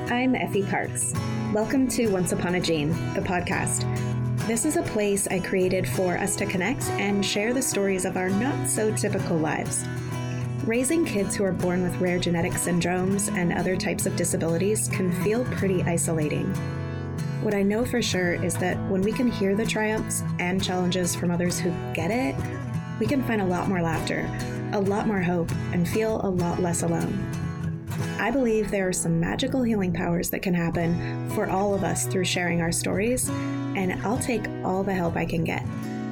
I'm Effie Parks. Welcome to Once Upon a Gene, the podcast. This is a place I created for us to connect and share the stories of our not-so-typical lives. Raising kids who are born with rare genetic syndromes and other types of disabilities can feel pretty isolating. What I know for sure is that when we can hear the triumphs and challenges from others who get it, we can find a lot more laughter, a lot more hope, and feel a lot less alone. I believe there are some magical healing powers that can happen for all of us through sharing our stories, and I'll take all the help I can get.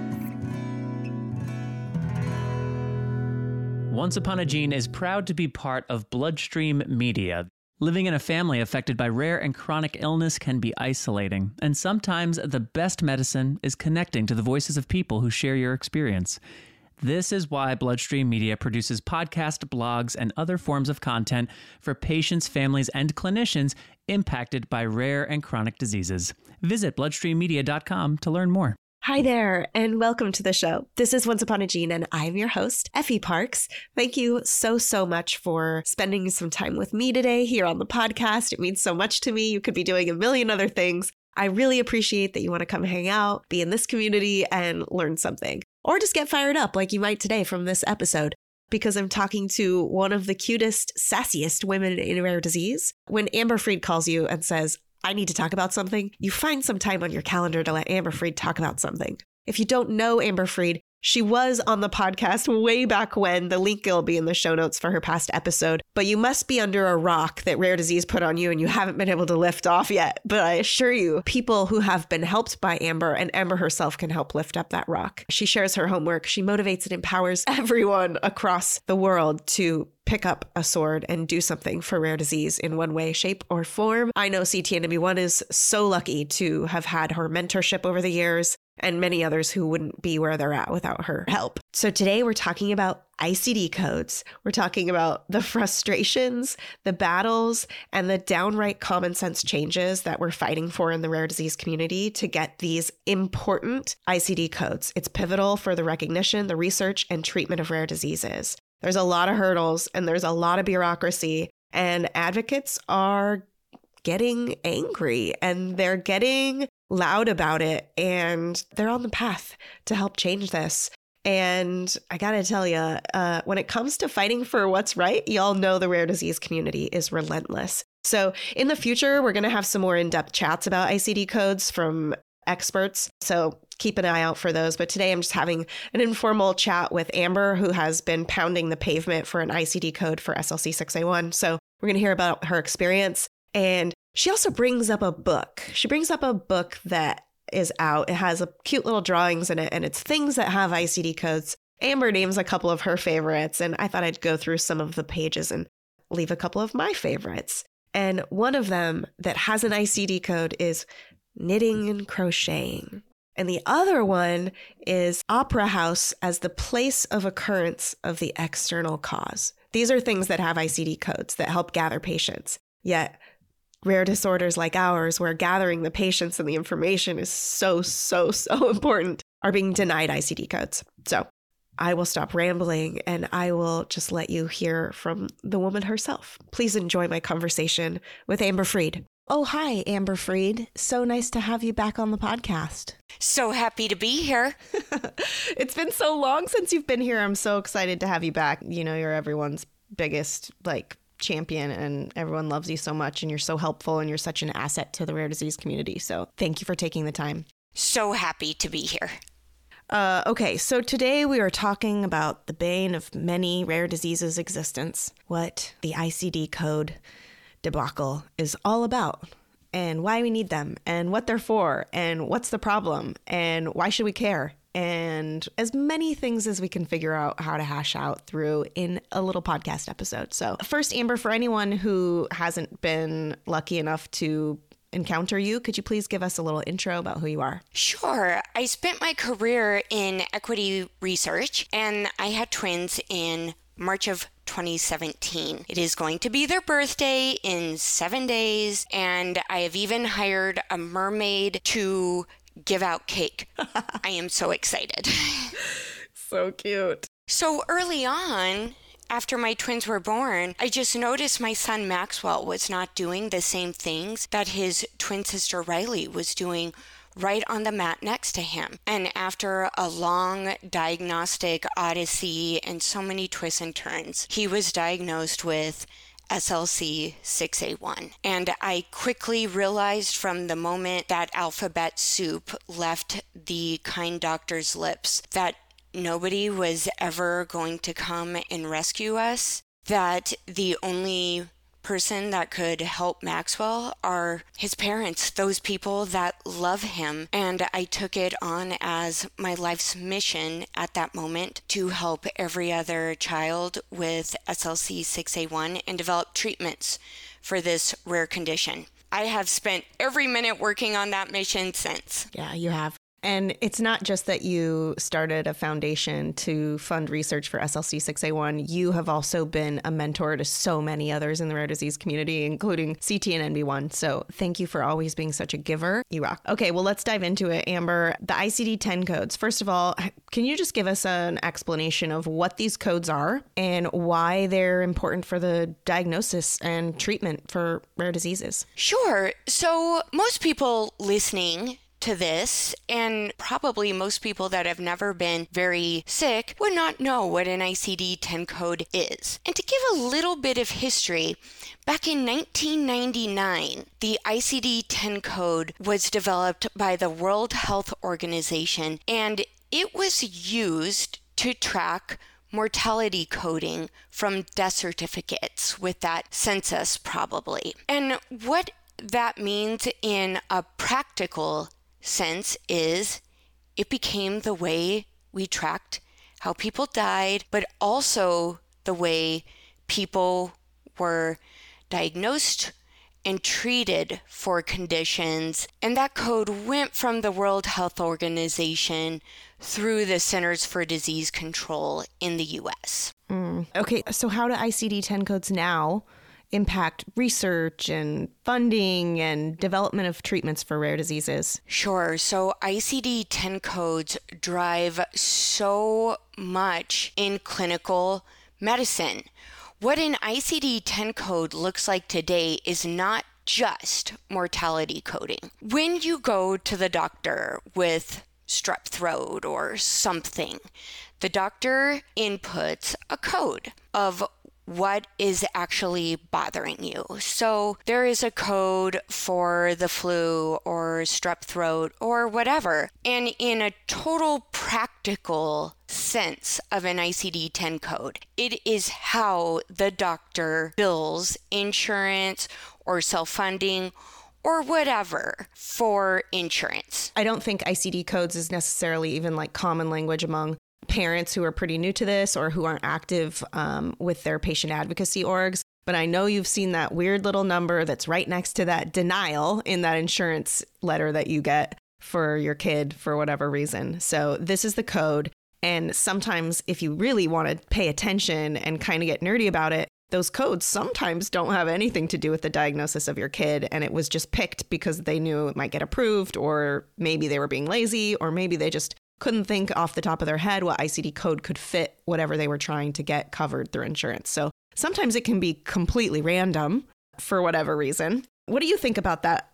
Once Upon a Gene is proud to be part of Bloodstream Media. Living in a family affected by rare and chronic illness can be isolating, and sometimes the best medicine is connecting to the voices of people who share your experience. This is why Bloodstream Media produces podcasts, blogs, and other forms of content for patients, families, and clinicians impacted by rare and chronic diseases. Visit bloodstreammedia.com to learn more. Hi there, and welcome to the show. This is Once Upon a Gene, and I'm your host, Effie Parks. Thank you so much for spending some time with me today here on the podcast. It means so much to me. You could be doing a million other things. I really appreciate that you want to come hang out, be in this community, and learn something. Or just get fired up like you might today from this episode, because I'm talking to one of the cutest, sassiest women in rare disease. When Amber Freed calls you and says, I need to talk about something, you find some time on your calendar to let Amber Freed talk about something. If you don't know Amber Freed, she was on the podcast way back when. The link will be in the show notes for her past episode. But you must be under a rock that rare disease put on you and you haven't been able to lift off yet. But I assure you, people who have been helped by Amber, and Amber herself can help lift up that rock. She shares her homework. She motivates and empowers everyone across the world to pick up a sword and do something for rare disease in one way, shape, or form. I know CTNW1 is so lucky to have had her mentorship over the years, and many others who wouldn't be where they're at without her help. So today we're talking about ICD codes. We're talking about the frustrations, the battles, and the downright common sense changes that we're fighting for in the rare disease community to get these important ICD codes. It's pivotal for the recognition, the research, and treatment of rare diseases. There's a lot of hurdles and there's a lot of bureaucracy, and advocates are getting angry and they're getting loud about it, and they're on the path to help change this. And I gotta tell you, when it comes to fighting for what's right, y'all know the rare disease community is relentless. So in the future, we're gonna have some more in-depth chats about ICD codes from experts. So keep an eye out for those. But today I'm just having an informal chat with Amber, who has been pounding the pavement for an ICD code for SLC 6A1. So we're gonna hear about her experience. And she also brings up a book. She brings up a book that is out. It has a cute little drawings in it, and it's things that have ICD codes. Amber names a couple of her favorites, and I thought I'd go through some of the pages and leave a couple of my favorites. And one of them that has an ICD code is knitting and crocheting. And the other one is opera house as the place of occurrence of the external cause. These are things that have ICD codes that help gather patients. Yet rare disorders like ours, where gathering the patients and the information is so important, are being denied ICD codes. So I will stop rambling and I will just let you hear from the woman herself. Please enjoy my conversation with Amber Freed. Oh, hi, Amber Freed. So nice to have you back on the podcast. So happy to be here. It's been so long since you've been here. I'm so excited to have you back. You know, you're everyone's biggest, champion, and everyone loves you so much, and you're so helpful, and you're such an asset to the rare disease community. So thank you for taking the time. So happy to be here. Okay, so today we are talking about the bane of many rare diseases' existence, what the ICD code debacle is all about, and why we need them, and what they're for, and what's the problem, and why should we care, and as many things as we can figure out how to hash out through in a little podcast episode. So first, Amber, for anyone who hasn't been lucky enough to encounter you, could you please give us a little intro about who you are? Sure. I spent my career in equity research, and I had twins in March of 2017. It is going to be their birthday in 7 days, and I have even hired a mermaid to give out cake. I am so excited. So cute. So early on, after my twins were born, I just noticed my son Maxwell was not doing the same things that his twin sister Riley was doing right on the mat next to him. And after a long diagnostic odyssey and so many twists and turns, he was diagnosed with SLC 6A1. And I quickly realized from the moment that alphabet soup left the kind doctor's lips that nobody was ever going to come and rescue us, that the only person that could help Maxwell are his parents, those people that love him. And I took it on as my life's mission at that moment to help every other child with SLC 6A1 and develop treatments for this rare condition. I have spent every minute working on that mission since. Yeah, you have. And it's not just that you started a foundation to fund research for SLC 6A1. You have also been a mentor to so many others in the rare disease community, including CT and NB1. So thank you for always being such a giver. You rock. Okay, well, let's dive into it, Amber. The ICD-10 codes. First of all, can you just give us an explanation of what these codes are and why they're important for the diagnosis and treatment for rare diseases? Sure. So most people listening to this, and probably most people that have never been very sick, would not know what an ICD-10 code is. And to give a little bit of history, back in 1999, the ICD-10 code was developed by the World Health Organization, and it was used to track mortality coding from death certificates with that census probably. And what that means in a practical sense is it became the way we tracked how people died, but also the way people were diagnosed and treated for conditions. And that code went from the World Health Organization through the Centers for Disease Control in the U.S. Okay, so how do ICD-10 codes now impact research and funding and development of treatments for rare diseases? Sure. So ICD-10 codes drive so much in clinical medicine. What an ICD-10 code looks like today is not just mortality coding. When you go to the doctor with strep throat or something, the doctor inputs a code of what is actually bothering you. So there is a code for the flu or strep throat or whatever. And in a total practical sense of an ICD-10 code, it is how the doctor bills insurance or self-funding or whatever for insurance. I don't think ICD codes is necessarily even like common language among parents who are pretty new to this or who aren't active with their patient advocacy orgs. But I know you've seen that weird little number that's right next to that denial in that insurance letter that you get for your kid for whatever reason. So this is the code. And sometimes if you really want to pay attention and kind of get nerdy about it, those codes sometimes don't have anything to do with the diagnosis of your kid. And it was just picked because they knew it might get approved, or maybe they were being lazy, or maybe they just couldn't think off the top of their head what ICD code could fit whatever they were trying to get covered through insurance. So sometimes it can be completely random for whatever reason. What do you think about that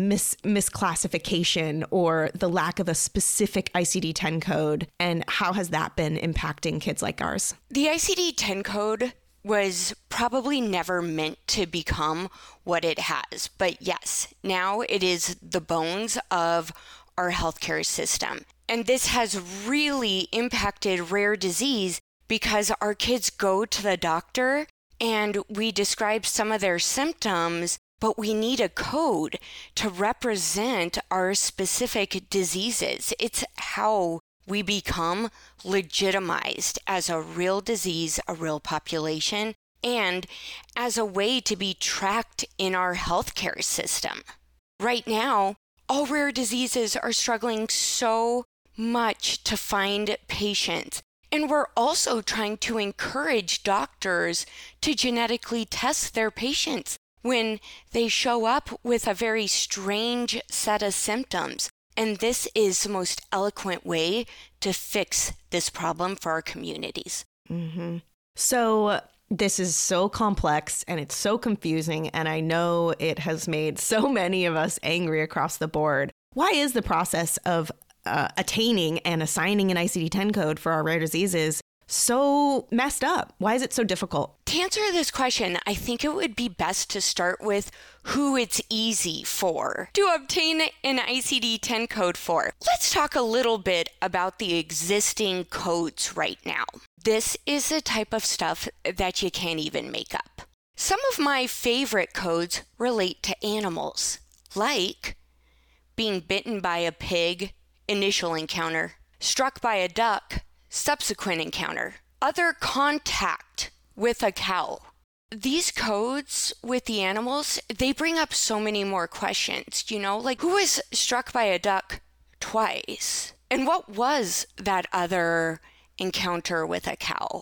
misclassification or the lack of a specific ICD-10 code, and how has that been impacting kids like ours? The ICD-10 code was probably never meant to become what it has. But yes, now it is the bones of our healthcare system. And this has really impacted rare disease because our kids go to the doctor and we describe some of their symptoms, but we need a code to represent our specific diseases. It's how we become legitimized as a real disease, a real population, and as a way to be tracked in our healthcare system. Right now, all rare diseases are struggling so much to find patients. And we're also trying to encourage doctors to genetically test their patients when they show up with a very strange set of symptoms. And this is the most eloquent way to fix this problem for our communities. Mm-hmm. So this is so complex and it's so confusing, and I know it has made so many of us angry across the board. Why is the process of attaining and assigning an ICD-10 code for our rare diseases so messed up? Why is it so difficult? To answer this question, I think it would be best to start with who it's easy for to obtain an ICD-10 code for. Let's talk a little bit about the existing codes right now. This is the type of stuff that you can't even make up. Some of my favorite codes relate to animals, like being bitten by a pig, initial encounter, struck by a duck, subsequent encounter, other contact with a cow. These codes with the animals, they bring up so many more questions, like who was struck by a duck twice? And what was that other encounter with a cow?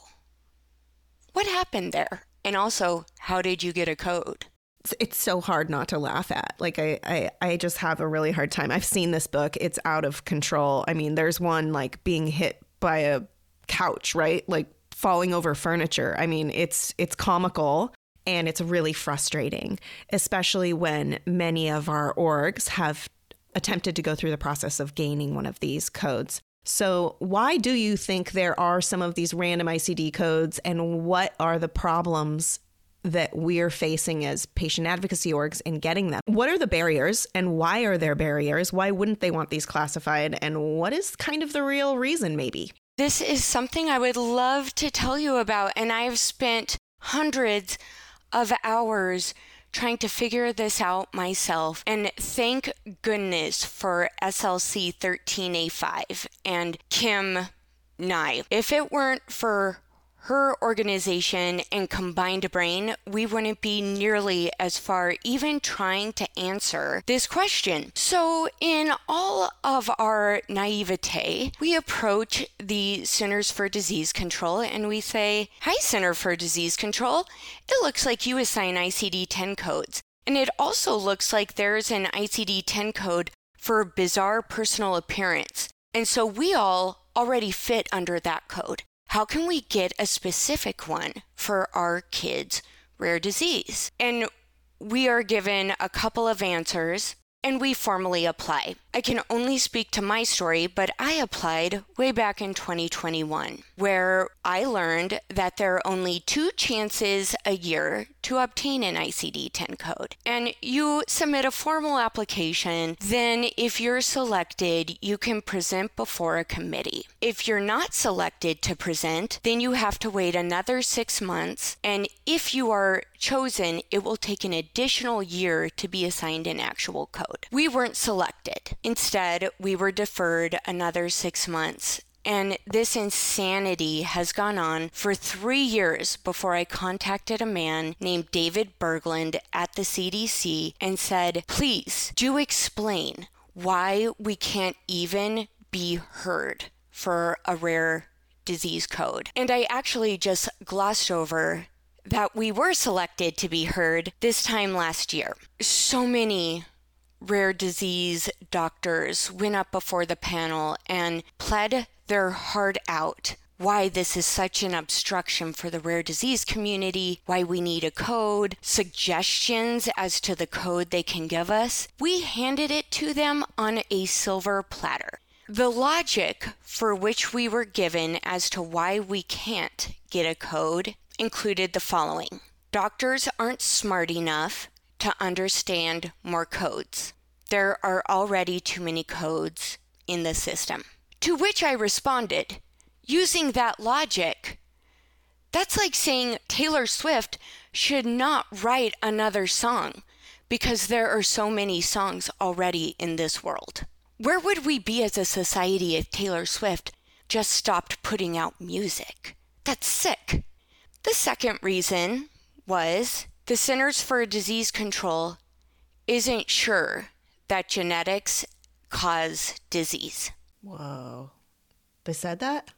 What happened there? And also, how did you get a code? It's so hard not to laugh at. Like, I just have a really hard time. I've seen this book. It's out of control. I mean, there's one like being hit by a couch, right? Like falling over furniture. I mean, it's comical and it's really frustrating, especially when many of our orgs have attempted to go through the process of gaining one of these codes. So why do you think there are some of these random ICD codes, and what are the problems that we're facing as patient advocacy orgs in getting them? What are the barriers, and why are there barriers? Why wouldn't they want these classified? And what is kind of the real reason, maybe? This is something I would love to tell you about, and I've spent hundreds of hours trying to figure this out myself. And thank goodness for SLC 13A5 and Kim Nye. If it weren't for her organization and Combined Brain, we wouldn't be nearly as far even trying to answer this question. So in all of our naivete, we approach the Centers for Disease Control and we say, "Hi, Center for Disease Control. It looks like you assign ICD-10 codes. And it also looks like there's an ICD-10 code for bizarre personal appearance. And so we all already fit under that code. How can we get a specific one for our kids' rare disease?" And we are given a couple of answers and we formally apply. I can only speak to my story, but I applied way back in 2021, where I learned that there are only 2 chances a year to obtain an ICD-10 code. And you submit a formal application, then if you're selected, you can present before a committee. If you're not selected to present, then you have to wait another 6 months, and if you are chosen, it will take an additional year to be assigned an actual code. We weren't selected. Instead, we were deferred another 6 months. And this insanity has gone on for 3 years before I contacted a man named David Berglund at the CDC and said, "Please do explain why we can't even be heard for a rare disease code." And I actually just glossed over that we were selected to be heard this time last year. So many rare disease doctors went up before the panel and pled their heart out why this is such an obstruction for the rare disease community, why we need a code, suggestions as to the code they can give us. We handed it to them on a silver platter. The logic for which we were given as to why we can't get a code included the following. Doctors aren't smart enough to understand more codes. There are already too many codes in the system. To which I responded, using that logic, that's like saying Taylor Swift should not write another song because there are so many songs already in this world. Where would we be as a society if Taylor Swift just stopped putting out music? That's sick. The second reason was the Centers for Disease Control isn't sure that genetics cause disease. Whoa. They said that?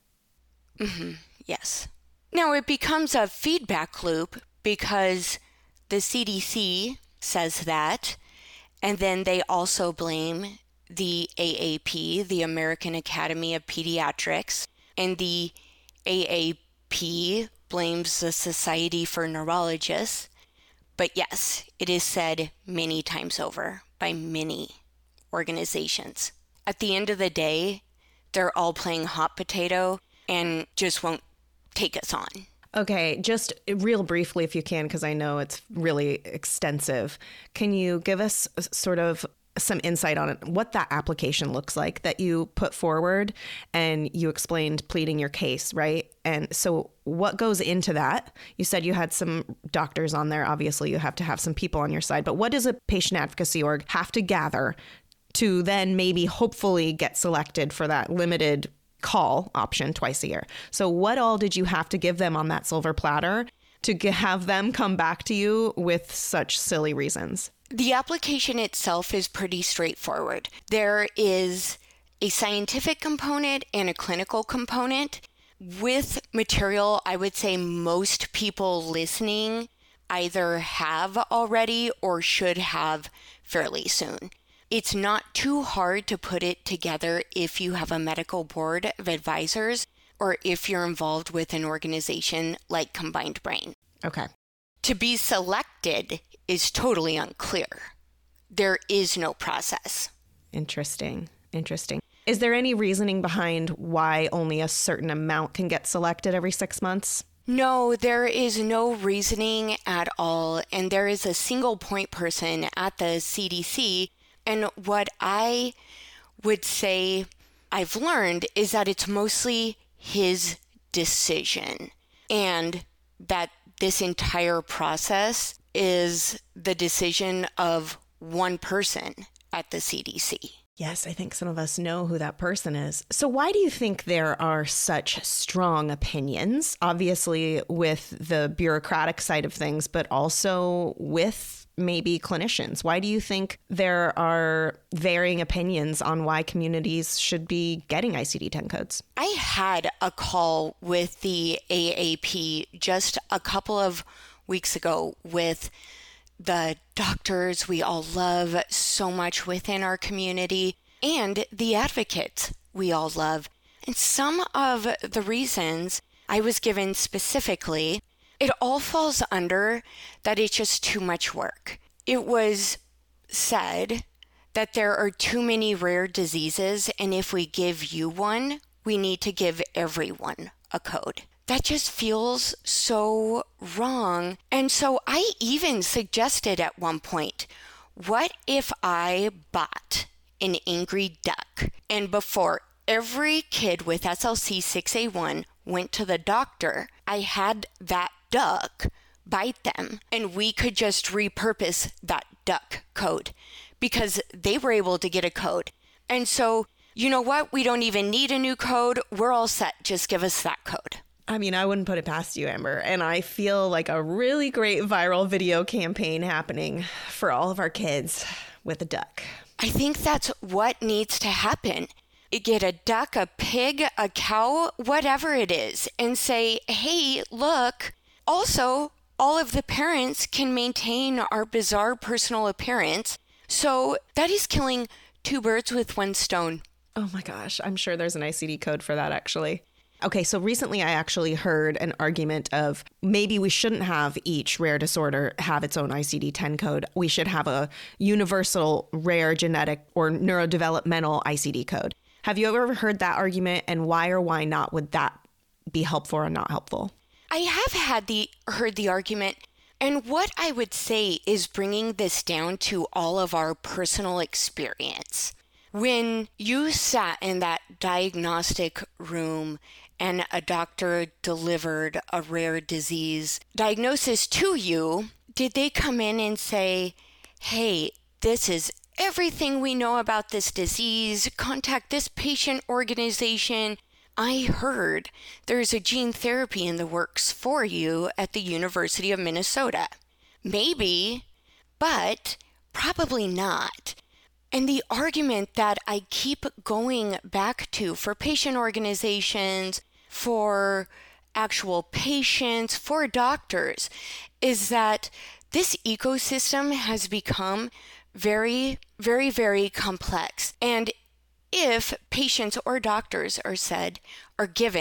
Yes. Now it becomes a feedback loop because the CDC says that, and then they also blame the AAP, the American Academy of Pediatrics, and the AAP blames the Society for Neurologists. But yes, it is said many times over by many organizations. At the end of the day, they're all playing hot potato and just won't take us on. Okay, just real briefly, if you can, because I know it's really extensive. Can you give us sort of some insight on it, what that application looks like that you put forward, and you explained pleading your case, right? And so what goes into that? You said you had some doctors on there. Obviously, you have to have some people on your side. But what does a patient advocacy org have to gather to then maybe hopefully get selected for that limited call option twice a year? So what all did you have to give them on that silver platter to have them come back to you with such silly reasons? The application itself is pretty straightforward. There is a scientific component and a clinical component. With material, I would say most people listening either have already or should have fairly soon. It's not too hard to put it together if you have a medical board of advisors or if you're involved with an organization like Combined Brain. Okay. To be selected is totally unclear. There is no process. Interesting. Is there any reasoning behind why only a certain amount can get selected every 6 months? No, there is no reasoning at all. And there is a single point person at the CDC. And what I would say I've learned is that it's mostly his decision, and that this entire process is the decision of one person at the CDC. Yes, I think some of us know who that person is. So why do you think there are such strong opinions, obviously with the bureaucratic side of things, but also with maybe clinicians? Why do you think there are varying opinions on why communities should be getting ICD-10 codes? I had a call with the AAP just a couple of weeks ago with the doctors we all love so much within our community and the advocates we all love. And some of the reasons I was given specifically, it all falls under that it's just too much work. It was said that there are too many rare diseases, and if we give you one, we need to give everyone a code. That just feels so wrong. And so I even suggested at one point, what if I bought an angry duck, and before every kid with SLC 6A1 went to the doctor, I had that duck bite them, and we could just repurpose that duck code because they were able to get a code. And so, you know what? We don't even need a new code. We're all set. Just give us that code. I mean, I wouldn't put it past you, Amber. And I feel like a really great viral video campaign happening for all of our kids with a duck. I think that's what needs to happen. Get a duck, a pig, a cow, whatever it is, and say, hey, look, also, all of the parents can maintain our bizarre personal appearance. So that is killing two birds with one stone. Oh my gosh, I'm sure there's an ICD code for that, actually. Okay, so recently I actually heard an argument of maybe we shouldn't have each rare disorder have its own ICD-10 code. We should have a universal rare genetic or neurodevelopmental ICD code. Have you ever heard that argument, and why or why not would that be helpful or not helpful? I have heard the argument, and what I would say is bringing this down to all of our personal experience. When you sat in that diagnostic room and a doctor delivered a rare disease diagnosis to you, did they come in and say, hey, this is everything we know about this disease, contact this patient organization? I heard there's a gene therapy in the works for you at the University of Minnesota. Maybe, but probably not. And the argument that I keep going back to for patient organizations, for actual patients, for doctors, is that this ecosystem has become very, very, very complex. And if patients or doctors are given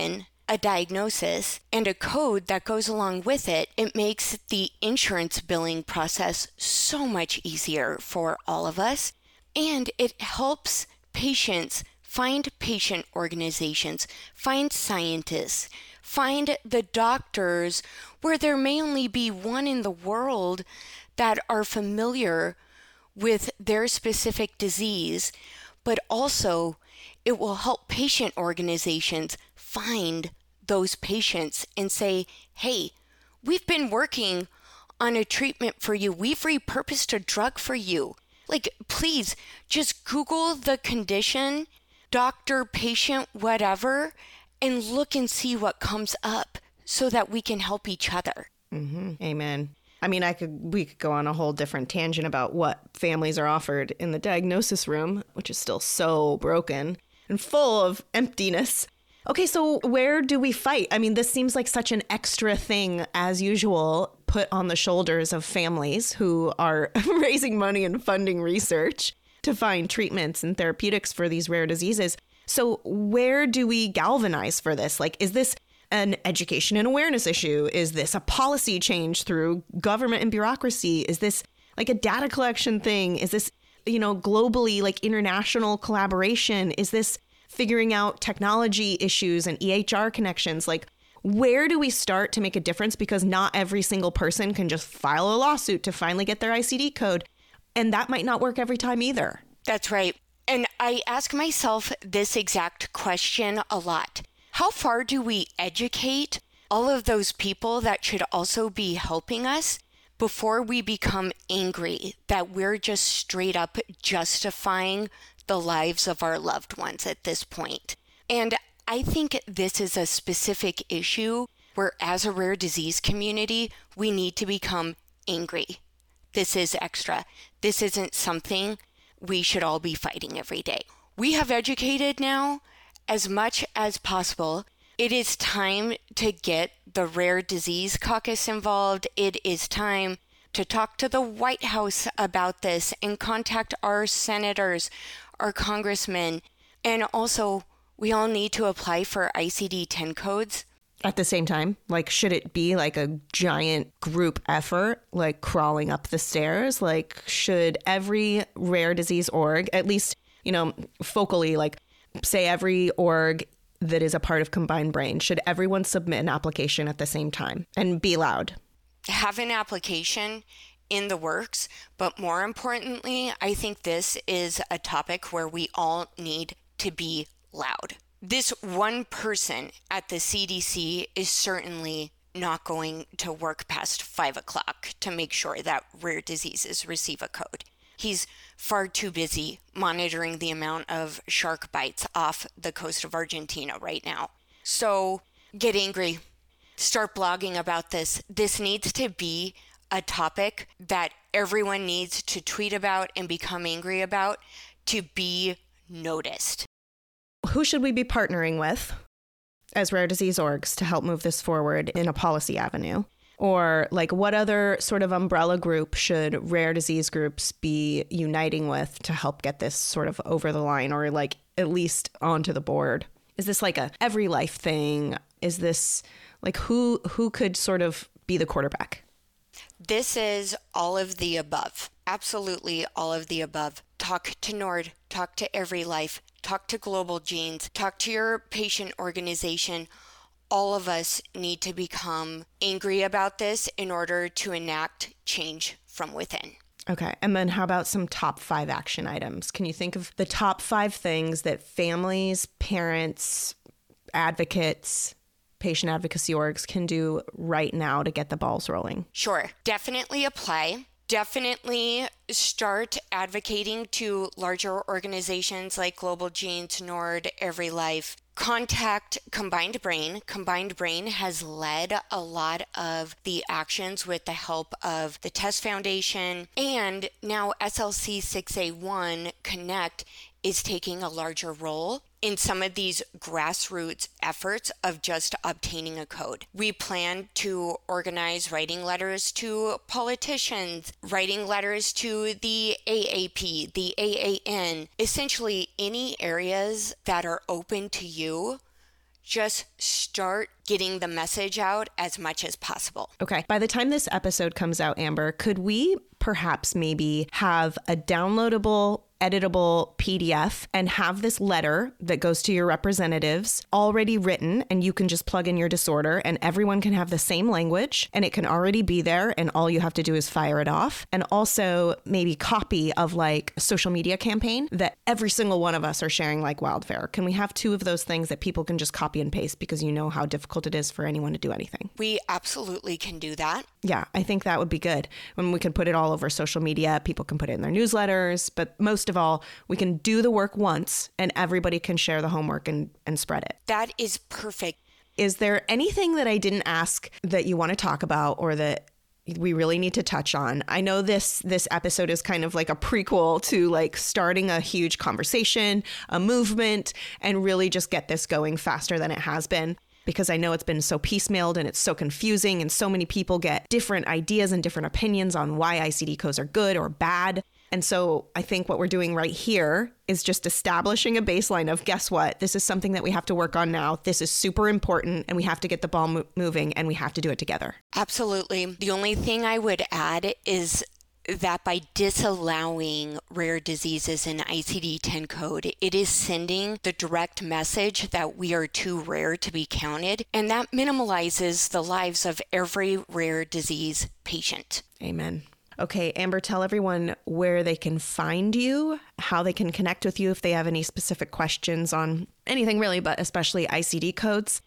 a diagnosis and a code that goes along with it, it makes the insurance billing process so much easier for all of us. And it helps patients find patient organizations, find scientists, find the doctors where there may only be one in the world that are familiar with their specific disease, but also it will help patient organizations find those patients and say, hey, we've been working on a treatment for you. We've repurposed a drug for you. Like, please just Google the condition, doctor, patient, whatever, and look and see what comes up so that we can help each other. Mm-hmm. Amen. I mean, we could go on a whole different tangent about what families are offered in the diagnosis room, which is still so broken and full of emptiness. Okay, so where do we fight? I mean, this seems like such an extra thing, as usual, put on the shoulders of families who are raising money and funding research to find treatments and therapeutics for these rare diseases. So where do we galvanize for this? Like, is this an education and awareness issue? Is this a policy change through government and bureaucracy? Is this like a data collection thing? Is this, globally, like international collaboration? Is this figuring out technology issues and EHR connections? Like, where do we start to make a difference? Because not every single person can just file a lawsuit to finally get their ICD code. And that might not work every time either. That's right. And I ask myself this exact question a lot. How far do we educate all of those people that should also be helping us before we become angry that we're just straight up justifying the lives of our loved ones at this point? And I think this is a specific issue where, as a rare disease community, we need to become angry. This is extra. This isn't something we should all be fighting every day. We have educated now as much as possible. It is time to get the Rare Disease Caucus involved. It is time to talk to the White House about this and contact our senators, our congressmen. And also, we all need to apply for ICD-10 codes. At the same time, like, should it be like a giant group effort, like crawling up the stairs? Like, should every rare disease org, at least, focally, like, say every org that is a part of Combined Brain, should everyone submit an application at the same time and be loud? Have an application in the works, but more importantly, I think this is a topic where we all need to be loud. This one person at the CDC is certainly not going to work past 5 o'clock to make sure that rare diseases receive a code. He's far too busy monitoring the amount of shark bites off the coast of Argentina right now. So get angry. Start blogging about this. This needs to be a topic that everyone needs to tweet about and become angry about to be noticed. Who should we be partnering with as rare disease orgs to help move this forward in a policy avenue? Or like, what other sort of umbrella group should rare disease groups be uniting with to help get this sort of over the line, or like at least onto the board? Is this like a every life thing? Is this like who could sort of be the quarterback? This is all of the above. Absolutely all of the above. Talk to NORD, talk to Every Life, talk to Global Genes, talk to your patient organization. All of us need to become angry about this in order to enact change from within. Okay. And then how about some top 5 action items? Can you think of the top 5 things that families, parents, advocates, patient advocacy orgs can do right now to get the balls rolling? Sure. Definitely apply. Definitely start advocating to larger organizations like Global Genes, NORD, Every Life. Contact Combined Brain. Combined Brain has led a lot of the actions with the help of the Test Foundation, and now SLC 6A1 Connect is taking a larger role in some of these grassroots efforts of just obtaining a code. We plan to organize writing letters to politicians, writing letters to the AAP, the AAN, essentially any areas that are open to you. just start getting the message out as much as possible. Okay. By the time this episode comes out, Amber, could we perhaps maybe have a downloadable, editable PDF and have this letter that goes to your representatives already written, and you can just plug in your disorder and everyone can have the same language and it can already be there and all you have to do is fire it off? And also maybe copy of like a social media campaign that every single one of us are sharing like wildfire. Can we have 2 of those things that people can just copy and paste, because you know how difficult it is for anyone to do anything? We absolutely can do that. Yeah, I think that would be good. When we can put it all over social media, people can put it in their newsletters, but most of all, we can do the work once and everybody can share the homework and spread it. That is perfect. Is there anything that I didn't ask that you want to talk about or that we really need to touch on? I know this episode is kind of like a prequel to like starting a huge conversation, a movement, and really just get this going faster than it has been, because I know it's been so piecemealed and it's so confusing and so many people get different ideas and different opinions on why ICD codes are good or bad. And so I think what we're doing right here is just establishing a baseline of, guess what? This is something that we have to work on now. This is super important and we have to get the ball moving and we have to do it together. Absolutely. The only thing I would add is that by disallowing rare diseases in ICD-10 code, it is sending the direct message that we are too rare to be counted, and that minimalizes the lives of every rare disease patient. Amen. Okay, Amber, tell everyone where they can find you, how they can connect with you if they have any specific questions on anything really, but especially ICD codes,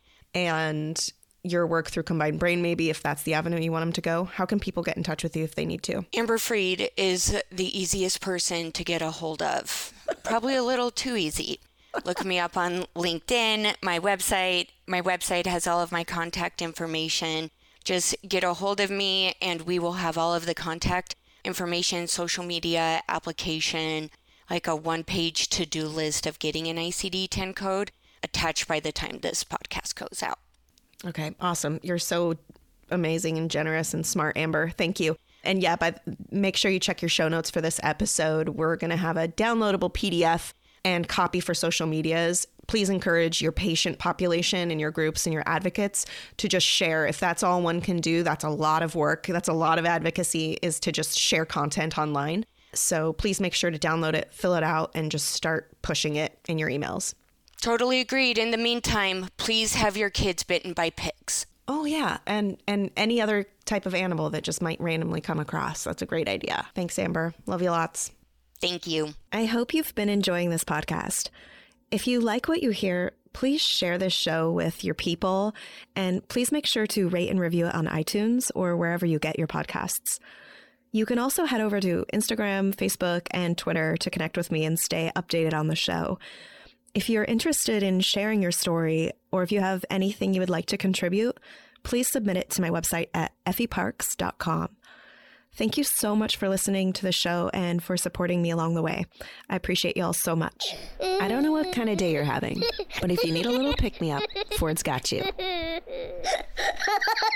and your work through Combined Brain, maybe if that's the avenue you want them to go. How can people get in touch with you if they need to? Amber Freed is the easiest person to get a hold of. Probably a little too easy. Look me up on LinkedIn, my website. My website has all of my contact information. Just get a hold of me and we will have all of the contact information, social media, application, like a 1-page to-do list of getting an ICD-10 code attached by the time this podcast goes out. Okay, awesome. You're so amazing and generous and smart, Amber. Thank you. And yeah, make sure you check your show notes for this episode. We're going to have a downloadable PDF and copy for social medias. Please encourage your patient population and your groups and your advocates to just share. If that's all one can do, that's a lot of work. That's a lot of advocacy, is to just share content online. So please make sure to download it, fill it out, and just start pushing it in your emails. Totally agreed. In the meantime, please have your kids bitten by pigs. Oh, yeah. And any other type of animal that just might randomly come across. That's a great idea. Thanks, Amber. Love you lots. Thank you. I hope you've been enjoying this podcast. If you like what you hear, please share this show with your people, and please make sure to rate and review it on iTunes or wherever you get your podcasts. You can also head over to Instagram, Facebook, and Twitter to connect with me and stay updated on the show. If you're interested in sharing your story, or if you have anything you would like to contribute, please submit it to my website at effieparks.com. Thank you so much for listening to the show and for supporting me along the way. I appreciate y'all so much. I don't know what kind of day you're having, but if you need a little pick-me-up, Ford's got you.